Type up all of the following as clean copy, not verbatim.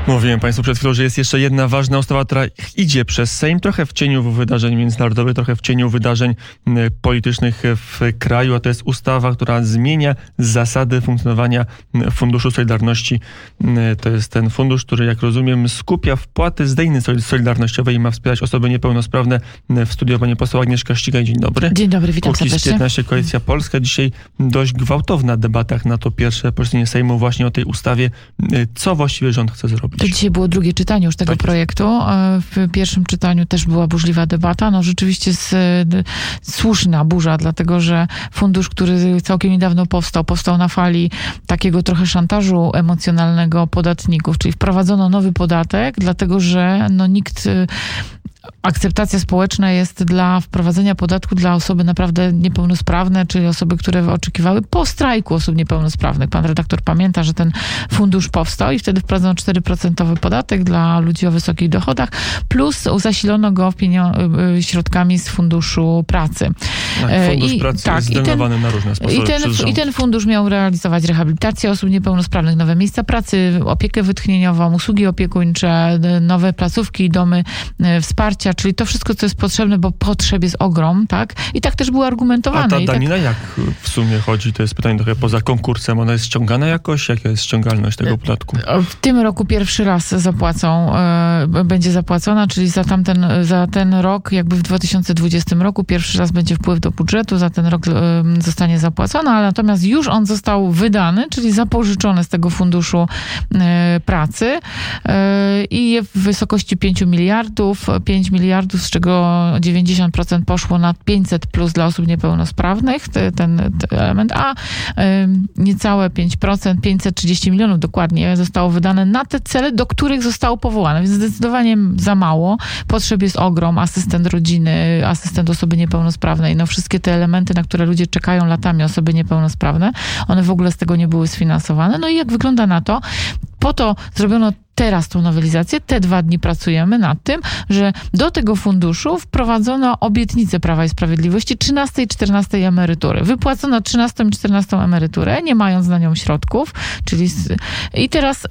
Mówiłem Państwu przed chwilą, że jest jeszcze jedna ważna ustawa, która idzie przez Sejm, trochę w cieniu wydarzeń międzynarodowych, trochę w cieniu wydarzeń politycznych w kraju, a to jest ustawa, która zmienia zasady funkcjonowania Funduszu Solidarności. To jest ten fundusz, który, jak rozumiem, skupia wpłaty z dejny solidarnościowej i ma wspierać osoby niepełnosprawne. W studiu pani poseł Agnieszka Ścigaj. Dzień dobry. Dzień dobry, witam serdecznie. 15, Koalicja Polska. Dzisiaj dość gwałtowna debata na to pierwsze posiedzenie Sejmu właśnie o tej ustawie. Co właściwie rząd chce zrobić? To dzisiaj było drugie czytanie już tego projektu. W pierwszym czytaniu też była burzliwa debata. No rzeczywiście słuszna burza, dlatego że fundusz, który całkiem niedawno powstał na fali takiego trochę szantażu emocjonalnego podatników, czyli wprowadzono nowy podatek, dlatego że akceptacja społeczna jest dla wprowadzenia podatku dla osoby naprawdę niepełnosprawne, czyli osoby, które oczekiwały po strajku osób niepełnosprawnych. Pan redaktor pamięta, że ten fundusz powstał i wtedy wprowadzono 4% podatek dla ludzi o wysokich dochodach, plus zasilono go środkami z Funduszu Pracy. Fundusz Pracy jest zdecydowany na różne sposoby I ten fundusz miał realizować rehabilitację osób niepełnosprawnych, nowe miejsca pracy, opiekę wytchnieniową, usługi opiekuńcze, nowe placówki, domy wsparcia, czyli to wszystko, co jest potrzebne, bo potrzeb jest ogrom, tak? I tak też było argumentowane. A ta danina jak w sumie chodzi? To jest pytanie trochę poza konkursem. Ona jest ściągana jakoś? Jaka jest ściągalność tego podatku? W tym roku pierwszy raz będzie zapłacona, czyli za ten rok, jakby w 2020 roku pierwszy raz będzie wpływ do budżetu, za ten rok zostanie zapłacona, ale natomiast już on został wydany, czyli zapożyczony z tego Funduszu Pracy i w wysokości 5 miliardów, 5 miliardów, z czego 90% poszło na 500 plus dla osób niepełnosprawnych, ten element, a niecałe 5%, 530 milionów dokładnie zostało wydane na te cele, do których zostało powołane, więc zdecydowanie za mało. Potrzeb jest ogrom, asystent rodziny, asystent osoby niepełnosprawnej, no wszystkie te elementy, na które ludzie czekają latami, osoby niepełnosprawne, one w ogóle z tego nie były sfinansowane. No i jak wygląda na to? Po to zrobiono teraz tą nowelizację, te 2 dni pracujemy nad tym, że do tego funduszu wprowadzono obietnicę Prawa i Sprawiedliwości 13 i 14 emerytury. Wypłacono 13 i 14 emeryturę, nie mając na nią środków, czyli i teraz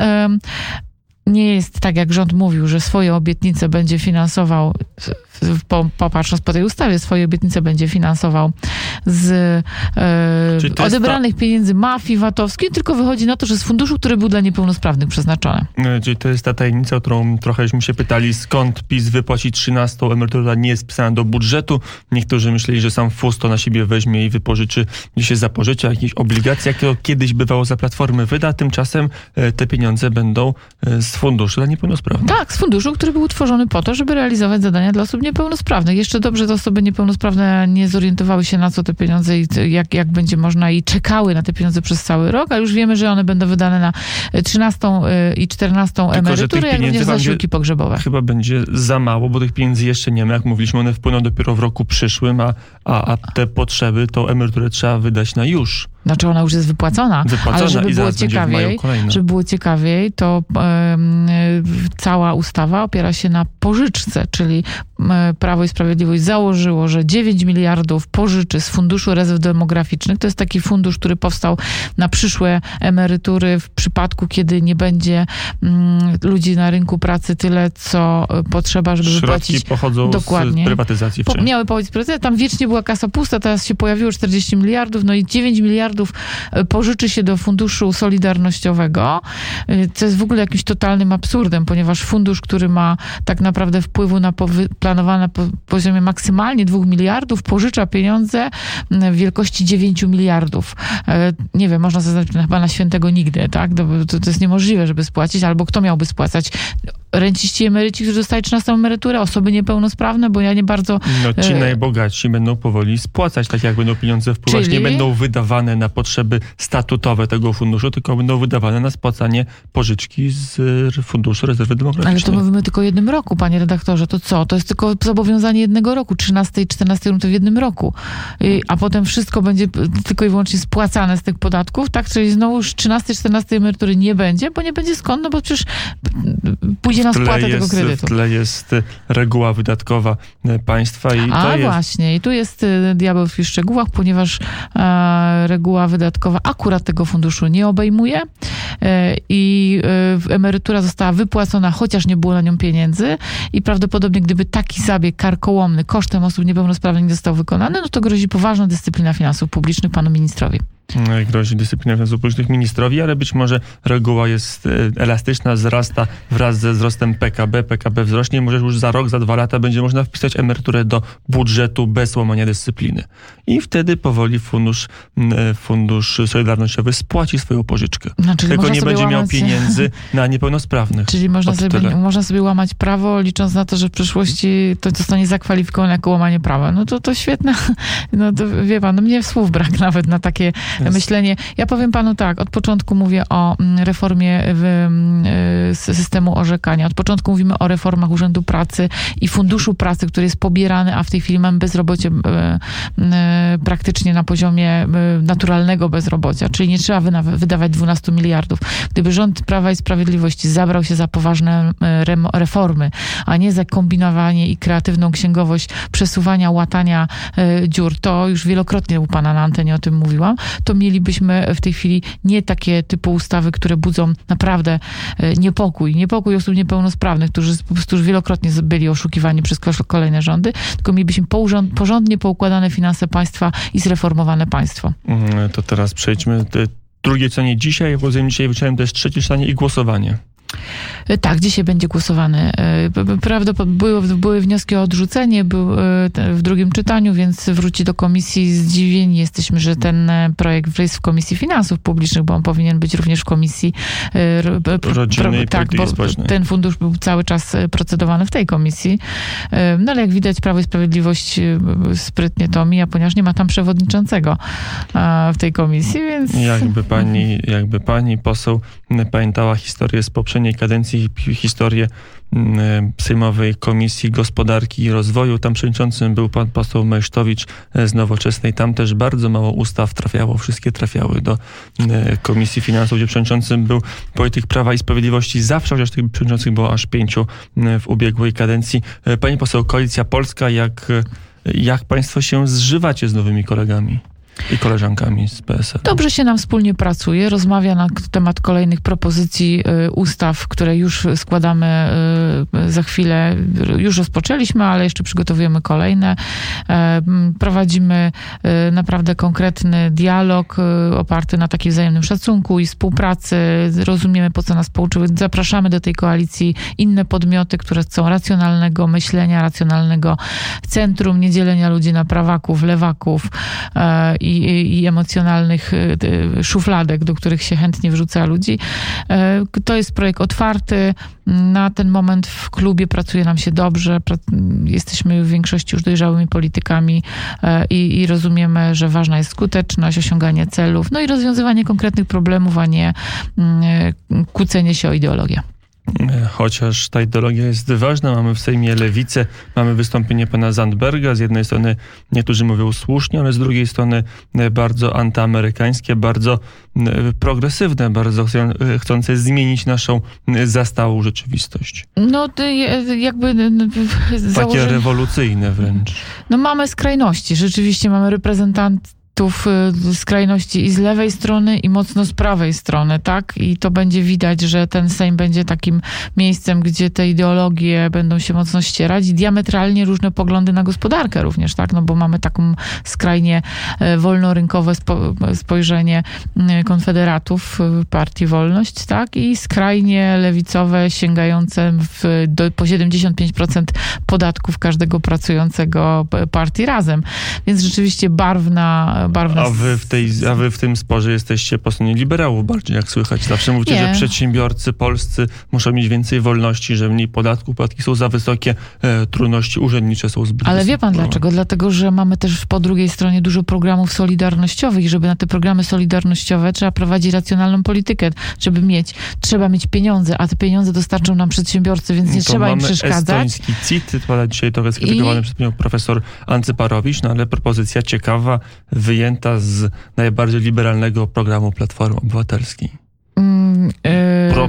nie jest tak, jak rząd mówił, że swoje obietnice będzie finansował, popatrząc po tej ustawie, swoje obietnice będzie finansował z odebranych pieniędzy mafii VAT-owskiej, tylko wychodzi na to, że z funduszu, który był dla niepełnosprawnych przeznaczony. Czyli to jest ta tajemnica, o którą trochęśmy się pytali, skąd PiS wypłaci 13 emeryturę, nie jest wpisana do budżetu. Niektórzy myśleli, że sam FUS to na siebie weźmie i wypożyczy, gdzieś się zapożycza jakieś obligacje, jak to kiedyś bywało za Platformy wyda, tymczasem te pieniądze będą z funduszu dla niepełnosprawnych. Tak, z funduszu, który był utworzony po to, żeby realizować zadania dla osób niepełnosprawnych. Jeszcze dobrze te osoby niepełnosprawne nie zorientowały się, na co te pieniądze i jak będzie można, i czekały na te pieniądze przez cały rok, a już wiemy, że one będą wydane na 13 i 14 emeryturę, jak również zasiłki pogrzebowe. Chyba będzie za mało, bo tych pieniędzy jeszcze nie ma. Jak mówiliśmy, one wpłyną dopiero w roku przyszłym, a te potrzeby, tą emeryturę trzeba wydać na już. Znaczy ona już jest wypłacona, ale żeby było ciekawiej, to cała ustawa opiera się na pożyczce, czyli Prawo i Sprawiedliwość założyło, że 9 miliardów pożyczy z Funduszu Rezerw Demograficznych. To jest taki fundusz, który powstał na przyszłe emerytury w przypadku, kiedy nie będzie ludzi na rynku pracy tyle, co potrzeba, żeby wypłacić. Środki pochodzą z prywatyzacji. Miały pochodzić z prywatyzacji. Tam wiecznie była kasa pusta, teraz się pojawiło 40 miliardów, no i 9 miliardów pożyczy się do Funduszu Solidarnościowego, co jest w ogóle jakimś totalnym absurdem, ponieważ fundusz, który ma tak naprawdę wpływu na planowane na poziomie maksymalnie 2 miliardów, pożycza pieniądze w wielkości 9 miliardów. Nie wiem, można zaznaczyć chyba na świętego nigdy, tak? To jest niemożliwe, żeby spłacić, albo kto miałby spłacać? Renciści, emeryci, którzy dostali 13 emeryturę, osoby niepełnosprawne, bo ja nie bardzo... No ci najbogatsi będą powoli spłacać, tak jak będą pieniądze wpływać. Nie będą wydawane na potrzeby statutowe tego funduszu, tylko będą wydawane na spłacanie pożyczki z Funduszu Rezerwy Demograficznej. Ale to mówimy tylko o 1 roku, panie redaktorze. To co? To jest tylko zobowiązanie 1 roku. 13 i 14 rundy w 1 roku. A potem wszystko będzie tylko i wyłącznie spłacane z tych podatków, tak? Czyli znowu już 13 i 14 emerytury nie będzie, bo nie będzie skąd, no bo przecież pójdzie na spłatę tego kredytu. W tle jest reguła wydatkowa państwa i to jest... właśnie, i tu jest diabeł w szczegółach, ponieważ reguła wydatkowa akurat tego funduszu nie obejmuje i emerytura została wypłacona, chociaż nie było na nią pieniędzy i prawdopodobnie gdyby taki zabieg karkołomny kosztem osób niepełnosprawnych nie został wykonany, no to grozi poważna dyscyplina finansów publicznych panu ministrowi. Grozi dyscyplina finansów publicznych ministrowi, ale być może reguła jest elastyczna, wzrasta wraz ze wzrostem PKB. PKB wzrośnie, może już za rok, za 2 lata będzie można wpisać emeryturę do budżetu bez łamania dyscypliny. I wtedy powoli fundusz solidarnościowy spłaci swoją pożyczkę. Tylko nie będzie miał pieniędzy na niepełnosprawnych. Czyli można sobie łamać prawo, licząc na to, że w przyszłości to zostanie zakwalifikowane jako łamanie prawa. No to świetne. No to wie pan, mnie słów brak nawet na takie myślenie. Ja powiem panu tak, od początku mówię o reformie systemu orzekania. Od początku mówimy o reformach Urzędu Pracy i Funduszu Pracy, który jest pobierany, a w tej chwili mamy bezrobocie praktycznie na poziomie naturalnego bezrobocia, czyli nie trzeba wydawać 12 miliardów. Gdyby rząd Prawa i Sprawiedliwości zabrał się za poważne reformy, a nie za kombinowanie i kreatywną księgowość przesuwania, łatania dziur, to już wielokrotnie u pana na antenie o tym mówiłam, to mielibyśmy w tej chwili nie takie typu ustawy, które budzą naprawdę niepokój osób niepełnosprawnych, którzy po prostu już wielokrotnie byli oszukiwani przez kolejne rządy, tylko mielibyśmy porządnie poukładane finanse państwa i zreformowane państwo. To teraz przejdźmy do drugie czytanie dzisiaj, bo dzisiaj wieczorem to jest trzecie czytanie i głosowanie. Tak, dzisiaj będzie głosowane. Były wnioski o odrzucenie, w drugim czytaniu, więc wróci do komisji. Zdziwieni jesteśmy, że ten projekt jest w Komisji Finansów Publicznych, bo on powinien być również w Komisji Rodziny i Polityki Społecznej. Ten fundusz był cały czas procedowany w tej komisji. No ale jak widać, Prawo i Sprawiedliwość sprytnie to omija, ponieważ nie ma tam przewodniczącego w tej komisji, więc... Jakby pani poseł pamiętała historię z poprzedniej kadencji, historię Sejmowej Komisji Gospodarki i Rozwoju. Tam przewodniczącym był pan poseł Mejsztowicz z Nowoczesnej. Tam też bardzo mało ustaw trafiało. Wszystkie trafiały do Komisji Finansów, gdzie przewodniczącym był polityk Prawa i Sprawiedliwości zawsze, chociaż tych przewodniczących było aż 5 w ubiegłej kadencji. Pani poseł, Koalicja Polska, jak państwo się zżywacie z nowymi kolegami i koleżankami z PSL? Dobrze się nam wspólnie pracuje, rozmawia na temat kolejnych propozycji ustaw, które już składamy za chwilę. Już rozpoczęliśmy, ale jeszcze przygotowujemy kolejne. Prowadzimy naprawdę konkretny dialog oparty na takim wzajemnym szacunku i współpracy. Rozumiemy, po co nas pouczyły. Zapraszamy do tej koalicji inne podmioty, które chcą racjonalnego myślenia, racjonalnego centrum, nie dzielenia ludzi na prawaków, lewaków i emocjonalnych szufladek, do których się chętnie wrzuca ludzi. To jest projekt otwarty. Na ten moment w klubie pracuje nam się dobrze. Jesteśmy w większości już dojrzałymi politykami i rozumiemy, że ważna jest skuteczność, osiąganie celów, no i rozwiązywanie konkretnych problemów, a nie kłócenie się o ideologię. Chociaż ta ideologia jest ważna, mamy w Sejmie lewicę, mamy wystąpienie pana Zandberga, z jednej strony niektórzy mówią słusznie, ale z drugiej strony bardzo antyamerykańskie, bardzo progresywne, bardzo chcące zmienić naszą zastałą rzeczywistość. No jakby... Takie rewolucyjne wręcz. No mamy skrajności, rzeczywiście mamy reprezentantów skrajności i z lewej strony, i mocno z prawej strony, tak? I to będzie widać, że ten Sejm będzie takim miejscem, gdzie te ideologie będą się mocno ścierać i diametralnie różne poglądy na gospodarkę również, tak? No bo mamy taką skrajnie wolnorynkowe spojrzenie konfederatów Partii Wolność, tak? I skrajnie lewicowe, sięgające po 75% podatków każdego pracującego partii Razem. Więc rzeczywiście barwna... A wy w tym sporze jesteście po stronie liberałów bardziej, jak słychać. Zawsze mówicie, że przedsiębiorcy polscy muszą mieć więcej wolności, że mniej podatków, podatki są za wysokie, trudności urzędnicze są zbyt Ale wysokie. wie pan dlaczego? Dlatego, że mamy też po drugiej stronie dużo programów solidarnościowych i żeby na te programy solidarnościowe trzeba prowadzić racjonalną politykę. Trzeba mieć pieniądze, a te pieniądze dostarczą nam przedsiębiorcy, więc nie trzeba im przeszkadzać. Estoński CIT, dzisiaj trochę skrytykowany przez panią profesor Ancyparowicz, no ale propozycja ciekawa, wyjęta z najbardziej liberalnego programu Platformy Obywatelskiej.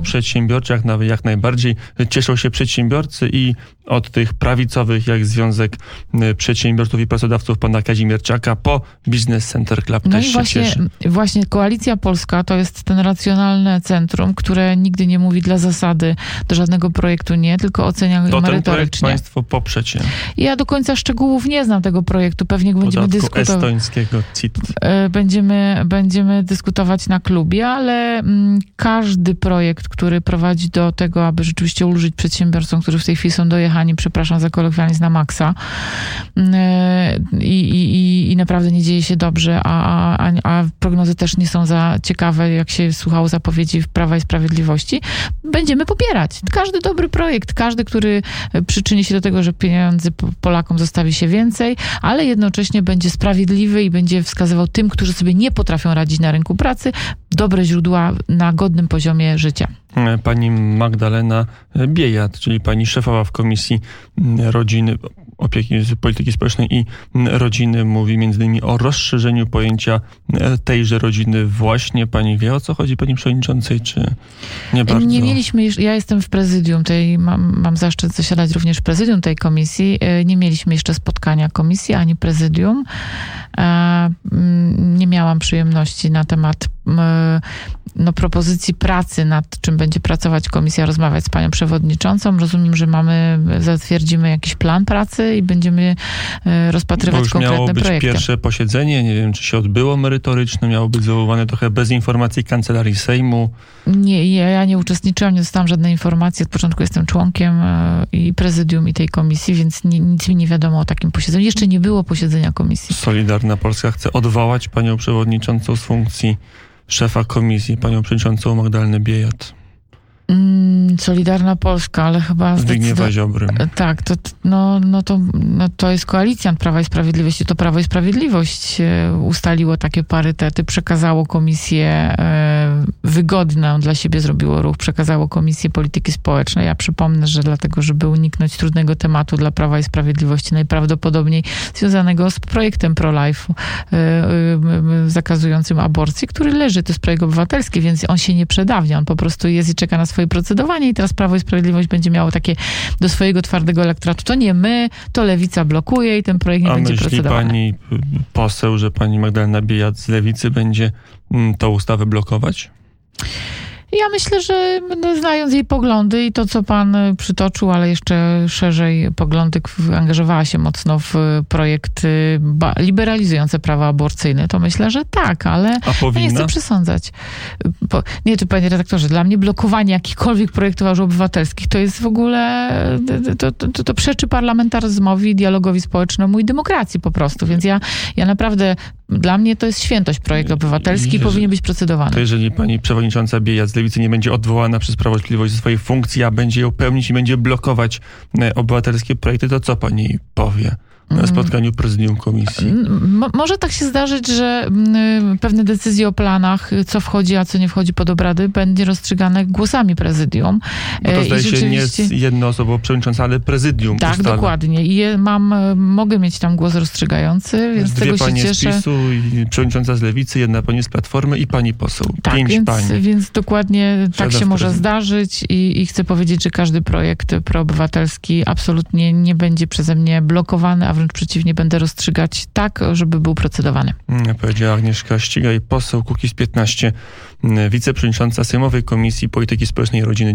proprzedsiębiorcze, jak najbardziej. Cieszą się przedsiębiorcy i od tych prawicowych, jak Związek Przedsiębiorców i Pracodawców pana Kazimierczaka, po Business Center Club też się cieszy. Właśnie Koalicja Polska to jest ten racjonalne centrum, które nigdy nie mówi dla zasady do żadnego projektu nie, tylko ocenia merytorycznie. Ten projekt państwo poprzecie. Ja do końca szczegółów nie znam tego projektu. Pewnie będziemy dyskutować. Estońskiego CIT. Będziemy dyskutować na klubie, ale każdy projekt, który prowadzi do tego, aby rzeczywiście ulżyć przedsiębiorcom, którzy w tej chwili są dojechani, przepraszam za kolokwializm, na maksa i naprawdę nie dzieje się dobrze, a prognozy też nie są za ciekawe, jak się słuchało zapowiedzi Prawa i Sprawiedliwości, będziemy popierać. Każdy dobry projekt, każdy, który przyczyni się do tego, że pieniędzy Polakom zostawi się więcej, ale jednocześnie będzie sprawiedliwy i będzie wskazywał tym, którzy sobie nie potrafią radzić na rynku pracy, dobre źródła na godnym poziomie życia. Pani Magdalena Biejat, czyli pani szefowa w Komisji Rodziny, Opieki Polityki Społecznej i Rodziny, mówi m.in. o rozszerzeniu pojęcia tejże rodziny. Właśnie pani wie, o co chodzi, pani przewodniczącej, czy nie bardzo? Nie mieliśmy jeszcze, ja jestem w prezydium tej, mam zaszczyt zasiadać również w prezydium tej komisji. Nie mieliśmy jeszcze spotkania komisji, ani prezydium. Nie miałam przyjemności na temat propozycji pracy, nad czym będzie pracować komisja, rozmawiać z panią przewodniczącą. Rozumiem, że zatwierdzimy jakiś plan pracy i będziemy rozpatrywać konkretne projekty. Miało być pierwsze posiedzenie, nie wiem, czy się odbyło merytoryczne, miało być zwoływane trochę bez informacji Kancelarii Sejmu. Nie, ja nie uczestniczyłam, nie dostałam żadnej informacji. Od początku jestem członkiem i prezydium, i tej komisji, więc nic mi nie wiadomo o takim posiedzeniu. Jeszcze nie było posiedzenia komisji. Solidarna Polska chce odwołać panią przewodniczącą z funkcji szefa komisji, panią przewodniczącą Magdalenę Biejat. Solidarna Polska, ale chyba... Zbigniewa Ziobry. Tak, to jest koalicjant Prawa i Sprawiedliwości. To Prawo i Sprawiedliwość ustaliło takie parytety, przekazało komisję wygodną dla siebie, zrobiło ruch, przekazało Komisję Polityki Społecznej. Ja przypomnę, że dlatego, żeby uniknąć trudnego tematu dla Prawa i Sprawiedliwości, najprawdopodobniej związanego z projektem pro-life'u zakazującym aborcji, który leży, to jest projekt obywatelski, więc on się nie przedawnia, on po prostu jest i czeka na swoje procedowanie i teraz Prawo i Sprawiedliwość będzie miało takie do swojego twardego elektoratu. To nie my, to Lewica blokuje i ten projekt nie będzie procedowany. A myśli pani poseł, że pani Magdalena Biejat z Lewicy będzie tą ustawę blokować? Ja myślę, że znając jej poglądy i to, co pan przytoczył, ale jeszcze szerzej poglądy, angażowała się mocno w projekty liberalizujące prawa aborcyjne, to myślę, że tak, ale ja nie chcę przesądzać. Nie, to panie redaktorze, dla mnie blokowanie jakichkolwiek projektów obywatelskich to jest w ogóle, to przeczy parlamentaryzmowi, dialogowi społecznemu i demokracji po prostu, więc ja naprawdę, dla mnie to jest świętość projekt obywatelski i powinien być procedowany. To jeżeli pani przewodnicząca Biejat z Lewicy nie będzie odwołana przez Prawo i Sprawiedliwość ze swojej funkcji, a będzie ją pełnić i będzie blokować obywatelskie projekty, to co pani jej powie na spotkaniu prezydium komisji? Może tak się zdarzyć, że pewne decyzje o planach, co wchodzi, a co nie wchodzi pod obrady, będzie rozstrzygane głosami prezydium. Bo to zdaje się nie jest jednoosobowo przewodnicząca, ale prezydium. Tak, ustale. Dokładnie. I mogę mieć tam głos rozstrzygający, więc z tego się cieszę. Dwie panie z PiS-u, i przewodnicząca z Lewicy, jedna pani z Platformy i pani poseł. Tak, 5 pań. Więc dokładnie tak się może zdarzyć i chcę powiedzieć, że każdy projekt proobywatelski absolutnie nie będzie przeze mnie blokowany, a wręcz przeciwnie, będę rozstrzygać tak, żeby był procedowany. Powiedziała Agnieszka Ścigaj, poseł Kukiz 15, wiceprzewodnicząca Sejmowej Komisji Polityki Społecznej i Rodziny.